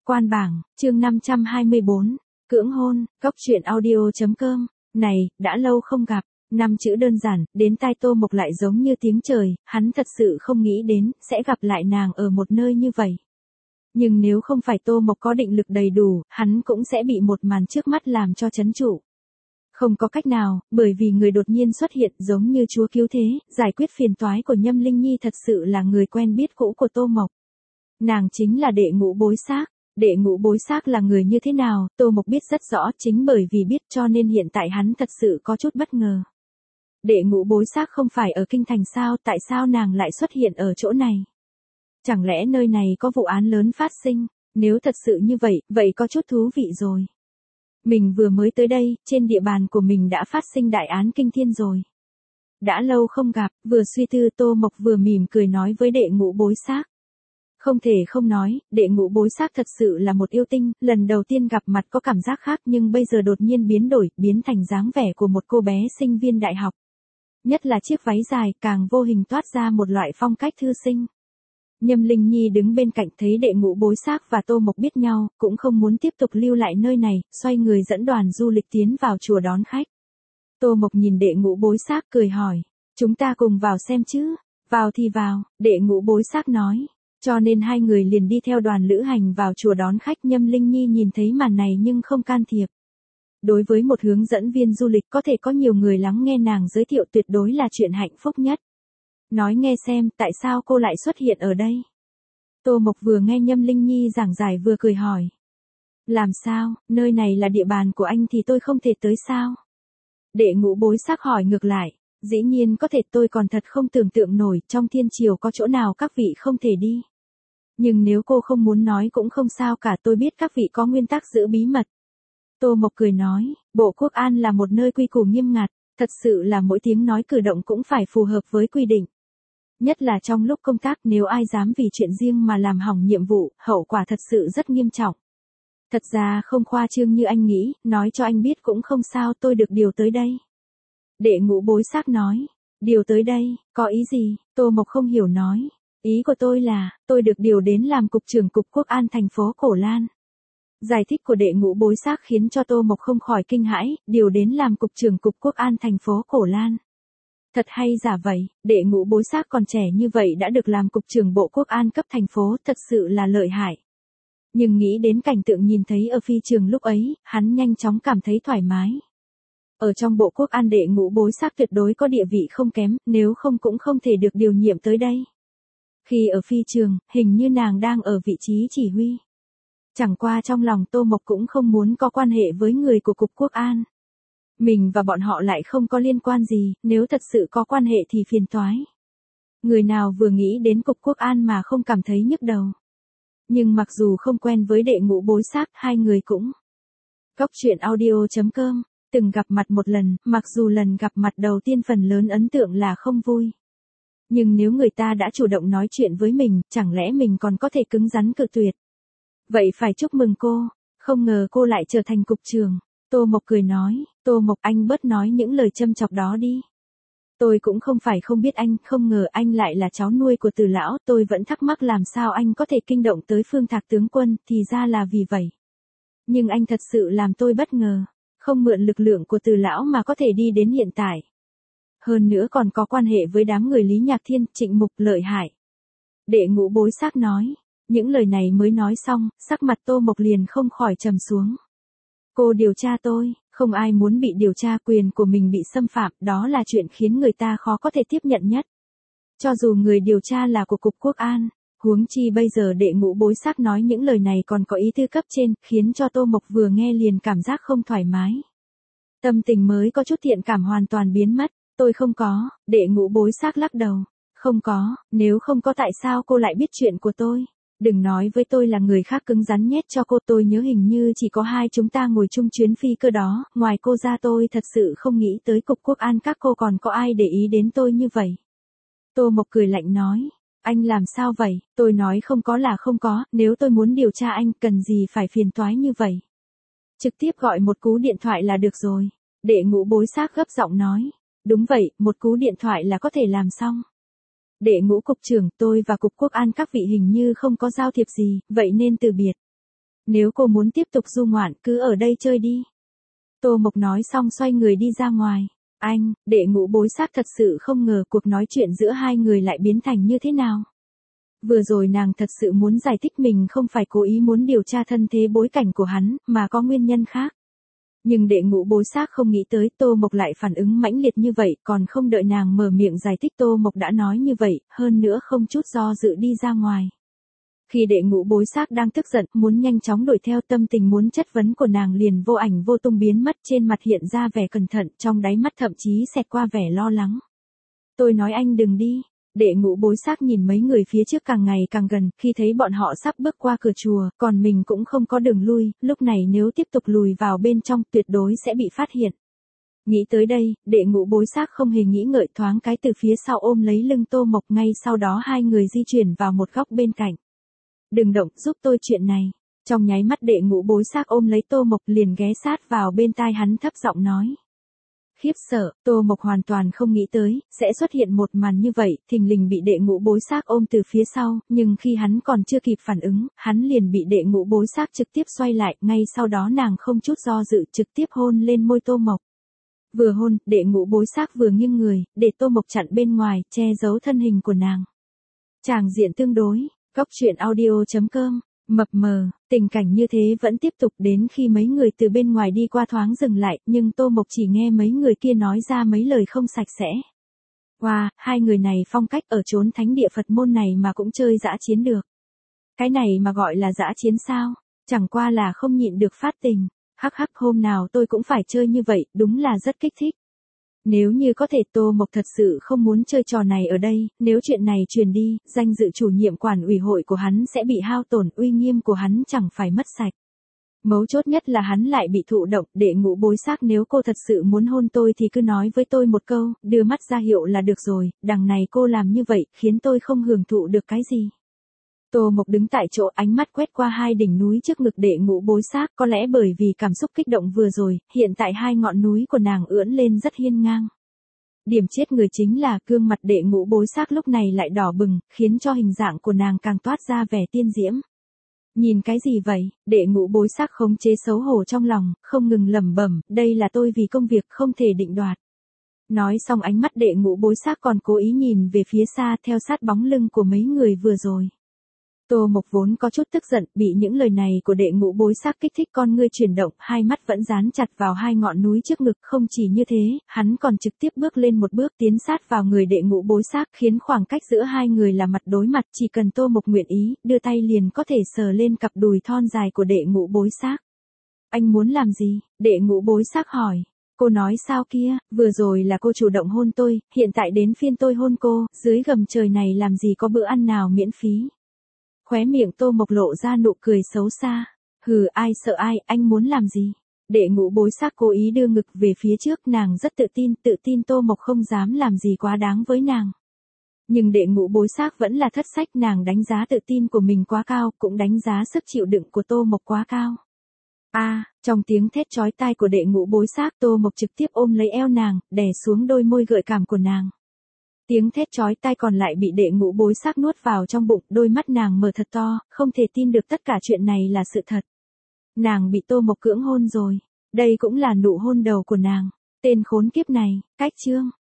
Quan bảng, chương 524, cưỡng hôn, Cóc truyện audio.com, này, đã lâu không gặp, 5 chữ đơn giản, đến tai Tô Mộc lại giống như tiếng trời, hắn thật sự không nghĩ đến, sẽ gặp lại nàng ở một nơi như vậy. Nhưng nếu không phải Tô Mộc có định lực đầy đủ, hắn cũng sẽ bị một màn trước mắt làm cho chấn trụ. Không có cách nào, bởi vì người đột nhiên xuất hiện giống như chúa cứu thế, giải quyết phiền toái của Nhâm Linh Nhi thật sự là người quen biết cũ của Tô Mộc. Nàng chính là Đệ Ngũ Bối Xác. Đệ Ngũ Bối Xác là người như thế nào, Tô Mộc biết rất rõ, chính bởi vì biết cho nên hiện tại hắn thật sự có chút bất ngờ. Đệ Ngũ Bối Xác không phải ở kinh thành sao, tại sao nàng lại xuất hiện ở chỗ này? Chẳng lẽ nơi này có vụ án lớn phát sinh? Nếu thật sự như vậy, vậy có chút thú vị rồi. Mình vừa mới tới đây, trên địa bàn của mình đã phát sinh đại án kinh thiên rồi. Đã lâu không gặp, vừa suy tư Tô Mộc vừa mỉm cười nói với Đệ Ngũ Bối Xác. Không thể không nói, Đệ Ngũ Bối Xác thật sự là một yêu tinh, lần đầu tiên gặp mặt có cảm giác khác nhưng bây giờ đột nhiên biến đổi, biến thành dáng vẻ của một cô bé sinh viên đại học. Nhất là chiếc váy dài càng vô hình toát ra một loại phong cách thư sinh. Nhâm Linh Nhi đứng bên cạnh thấy Đệ Ngũ Bối Xác và Tô Mộc biết nhau, cũng không muốn tiếp tục lưu lại nơi này, xoay người dẫn đoàn du lịch tiến vào chùa đón khách. Tô Mộc nhìn Đệ Ngũ Bối Xác cười hỏi, chúng ta cùng vào xem chứ, vào thì vào, Đệ Ngũ Bối Xác nói. Cho nên hai người liền đi theo đoàn lữ hành vào chùa đón khách. Nhâm Linh Nhi nhìn thấy màn này nhưng không can thiệp. Đối với một hướng dẫn viên du lịch có thể có nhiều người lắng nghe nàng giới thiệu tuyệt đối là chuyện hạnh phúc nhất. Nói nghe xem, tại sao cô lại xuất hiện ở đây? Tô Mộc vừa nghe Nhâm Linh Nhi giảng giải vừa cười hỏi. Làm sao, nơi này là địa bàn của anh thì tôi không thể tới sao? Đệ Ngũ Bối Xác hỏi ngược lại. Dĩ nhiên có thể, tôi còn thật không tưởng tượng nổi, trong thiên triều có chỗ nào các vị không thể đi. Nhưng nếu cô không muốn nói cũng không sao cả, tôi biết các vị có nguyên tắc giữ bí mật. Tô Mộc cười nói, Bộ Quốc An là một nơi quy củ nghiêm ngặt, thật sự là mỗi tiếng nói cử động cũng phải phù hợp với quy định. Nhất là trong lúc công tác, nếu ai dám vì chuyện riêng mà làm hỏng nhiệm vụ, hậu quả thật sự rất nghiêm trọng. Thật ra không khoa trương như anh nghĩ, nói cho anh biết cũng không sao, tôi được điều tới đây. Đệ Ngũ Bối Xác nói, điều tới đây, có ý gì? Tô Mộc không hiểu nói, ý của tôi là, tôi được điều đến làm cục trưởng cục Quốc An thành phố Cổ Lan. Giải thích của Đệ Ngũ Bối Xác khiến cho Tô Mộc không khỏi kinh hãi, điều đến làm cục trưởng cục Quốc An thành phố Cổ Lan. Thật hay giả vậy, Đệ Ngũ Bối Xác còn trẻ như vậy đã được làm cục trưởng Bộ Quốc An cấp thành phố, thật sự là lợi hại. Nhưng nghĩ đến cảnh tượng nhìn thấy ở phi trường lúc ấy, hắn nhanh chóng cảm thấy thoải mái. Ở trong Bộ Quốc An Đệ Ngũ Bối Xác tuyệt đối có địa vị không kém, nếu không cũng không thể được điều nhiệm tới đây. Khi ở phi trường, hình như nàng đang ở vị trí chỉ huy. Chẳng qua trong lòng Tô Mộc cũng không muốn có quan hệ với người của Cục Quốc An. Mình và bọn họ lại không có liên quan gì, nếu thật sự có quan hệ thì phiền toái. Người nào vừa nghĩ đến Cục Quốc An mà không cảm thấy nhức đầu. Nhưng mặc dù không quen với Đệ Ngũ Bối Xác, hai người cũng. Cóc truyện audio.com, từng gặp mặt một lần, mặc dù lần gặp mặt đầu tiên phần lớn ấn tượng là không vui. Nhưng nếu người ta đã chủ động nói chuyện với mình, chẳng lẽ mình còn có thể cứng rắn cự tuyệt. Vậy phải chúc mừng cô, không ngờ cô lại trở thành cục trưởng. Tô Mộc cười nói, Tô Mộc anh bớt nói những lời châm chọc đó đi. Tôi cũng không phải không biết anh, không ngờ anh lại là cháu nuôi của Từ lão, tôi vẫn thắc mắc làm sao anh có thể kinh động tới Phương Thạc tướng quân, thì ra là vì vậy. Nhưng anh thật sự làm tôi bất ngờ, không mượn lực lượng của Từ lão mà có thể đi đến hiện tại. Hơn nữa còn có quan hệ với đám người Lý Nhạc Thiên, Trịnh Mục, lợi hại. Đệ Ngũ Bối Xác nói, những lời này mới nói xong, sắc mặt Tô Mộc liền không khỏi trầm xuống. Cô điều tra tôi, không ai muốn bị điều tra, quyền của mình bị xâm phạm, đó là chuyện khiến người ta khó có thể tiếp nhận nhất. Cho dù người điều tra là của Cục Quốc An, huống chi bây giờ Đệ Ngũ Bối Xác nói những lời này còn có ý tư cấp trên, khiến cho Tô Mộc vừa nghe liền cảm giác không thoải mái. Tâm tình mới có chút thiện cảm hoàn toàn biến mất, tôi không có, Đệ Ngũ Bối Xác lắc đầu. Không có, nếu không có tại sao cô lại biết chuyện của tôi? Đừng nói với tôi là người khác cứng rắn nhét cho cô, tôi nhớ hình như chỉ có hai chúng ta ngồi chung chuyến phi cơ đó, ngoài cô ra tôi thật sự không nghĩ tới Cục Quốc An các cô còn có ai để ý đến tôi như vậy. Tô Mộc cười lạnh nói, anh làm sao vậy, tôi nói không có là không có, nếu tôi muốn điều tra anh cần gì phải phiền toái như vậy. Trực tiếp gọi một cú điện thoại là được rồi. Đệ Ngũ Bối Xác gấp giọng nói, đúng vậy, một cú điện thoại là có thể làm xong. Đệ Ngũ cục trưởng, tôi và Cục Quốc An các vị hình như không có giao thiệp gì, vậy nên từ biệt. Nếu cô muốn tiếp tục du ngoạn cứ ở đây chơi đi. Tô Mộc nói xong xoay người đi ra ngoài. Anh, Đệ Ngũ Bối Xác thật sự không ngờ cuộc nói chuyện giữa hai người lại biến thành như thế nào. Vừa rồi nàng thật sự muốn giải thích mình không phải cố ý muốn điều tra thân thế bối cảnh của hắn, mà có nguyên nhân khác. Nhưng Đệ Ngũ Bối Xác không nghĩ tới Tô Mộc lại phản ứng mãnh liệt như vậy, còn không đợi nàng mở miệng giải thích Tô Mộc đã nói như vậy, hơn nữa không chút do dự đi ra ngoài. Khi Đệ Ngũ Bối Xác đang tức giận, muốn nhanh chóng đuổi theo, tâm tình muốn chất vấn của nàng liền vô ảnh vô tung biến mất, trên mặt hiện ra vẻ cẩn thận, trong đáy mắt thậm chí xẹt qua vẻ lo lắng. Tôi nói anh đừng đi. Đệ Ngũ Bối Xác nhìn mấy người phía trước càng ngày càng gần, khi thấy bọn họ sắp bước qua cửa chùa, còn mình cũng không có đường lui, lúc này nếu tiếp tục lùi vào bên trong tuyệt đối sẽ bị phát hiện. Nghĩ tới đây, Đệ Ngũ Bối Xác không hề nghĩ ngợi thoáng cái từ phía sau ôm lấy lưng Tô Mộc, ngay sau đó hai người di chuyển vào một góc bên cạnh. Đừng động, giúp tôi chuyện này. Trong nháy mắt Đệ Ngũ Bối Xác ôm lấy Tô Mộc liền ghé sát vào bên tai hắn thấp giọng nói. Khiếp sợ, Tô Mộc hoàn toàn không nghĩ tới, sẽ xuất hiện một màn như vậy, thình lình bị Đệ Ngũ Bối Xác ôm từ phía sau, nhưng khi hắn còn chưa kịp phản ứng, hắn liền bị Đệ Ngũ Bối Xác trực tiếp xoay lại, ngay sau đó nàng không chút do dự trực tiếp hôn lên môi Tô Mộc. Vừa hôn, Đệ Ngũ Bối Xác vừa nghiêng người, để Tô Mộc chặn bên ngoài, che giấu thân hình của nàng. Tràng diện tương đối, Góc Truyện Audio.com. Mập mờ, tình cảnh như thế vẫn tiếp tục đến khi mấy người từ bên ngoài đi qua thoáng dừng lại, nhưng Tô Mộc chỉ nghe mấy người kia nói ra mấy lời không sạch sẽ. Wow, hai người này phong cách ở chốn thánh địa Phật môn này mà cũng chơi dã chiến được. Cái này mà gọi là dã chiến sao? Chẳng qua là không nhịn được phát tình. Hắc hắc, hôm nào tôi cũng phải chơi như vậy, đúng là rất kích thích. Nếu như có thể Tô Mộc thật sự không muốn chơi trò này ở đây, nếu chuyện này truyền đi, danh dự chủ nhiệm quản ủy hội của hắn sẽ bị hao tổn, uy nghiêm của hắn chẳng phải mất sạch. Mấu chốt nhất là hắn lại bị thụ động. Đệ Ngũ Bối Xác, nếu cô thật sự muốn hôn tôi thì cứ nói với tôi một câu, đưa mắt ra hiệu là được rồi, đằng này cô làm như vậy, khiến tôi không hưởng thụ được cái gì. Tô Mộc đứng tại chỗ, ánh mắt quét qua hai đỉnh núi trước ngực Đệ Ngũ Bối Xác, có lẽ bởi vì cảm xúc kích động vừa rồi, hiện tại hai ngọn núi của nàng ưỡn lên rất hiên ngang. Điểm chết người chính là gương mặt Đệ Ngũ Bối Xác lúc này lại đỏ bừng, khiến cho hình dạng của nàng càng toát ra vẻ tiên diễm. Nhìn cái gì vậy? Đệ Ngũ Bối Xác khống chế xấu hổ trong lòng, không ngừng lẩm bẩm, đây là tôi vì công việc không thể định đoạt. Nói xong ánh mắt Đệ Ngũ Bối Xác còn cố ý nhìn về phía xa theo sát bóng lưng của mấy người vừa rồi. Tô Mộc vốn có chút tức giận, bị những lời này của Đệ Ngũ Bối Xác kích thích, con ngươi chuyển động, hai mắt vẫn dán chặt vào hai ngọn núi trước ngực. Không chỉ như thế, hắn còn trực tiếp bước lên một bước tiến sát vào người Đệ Ngũ Bối Xác, khiến khoảng cách giữa hai người là mặt đối mặt, chỉ cần Tô Mộc nguyện ý, đưa tay liền có thể sờ lên cặp đùi thon dài của Đệ Ngũ Bối Xác. Anh muốn làm gì? Đệ Ngũ Bối Xác hỏi. Cô nói sao kia, vừa rồi là cô chủ động hôn tôi, hiện tại đến phiên tôi hôn cô, dưới gầm trời này làm gì có bữa ăn nào miễn phí. Khóe miệng Tô Mộc lộ ra nụ cười xấu xa. Hừ, ai sợ ai, anh muốn làm gì? Đệ Ngũ Bối Xác cố ý đưa ngực về phía trước, nàng rất tự tin Tô Mộc không dám làm gì quá đáng với nàng. Nhưng Đệ Ngũ Bối Xác vẫn là thất sách, nàng đánh giá tự tin của mình quá cao, cũng đánh giá sức chịu đựng của Tô Mộc quá cao. Trong tiếng thét chói tai của Đệ Ngũ Bối Xác, Tô Mộc trực tiếp ôm lấy eo nàng, đè xuống đôi môi gợi cảm của nàng. Tiếng thét chói tai còn lại bị Đệ Ngũ Bối Xác nuốt vào trong bụng, đôi mắt nàng mở thật to, không thể tin được tất cả chuyện này là sự thật. Nàng bị Tô Mộc cưỡng hôn rồi. Đây cũng là nụ hôn đầu của nàng. Tên khốn kiếp này, cách chương.